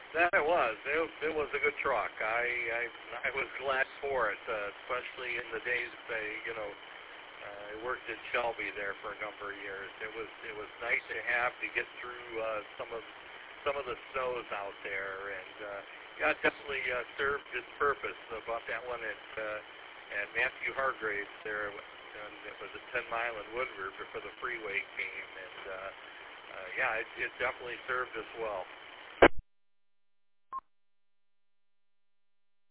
That it was. It was a good truck. I was glad for it, especially in the days I worked at Shelby there for a number of years. It was nice to have to get through some of the snows out there, and yeah, it definitely served its purpose. About that one at Matthew Hargraves there, and it was a 10 Mile in Woodward before the freeway came, and yeah, it definitely served us well.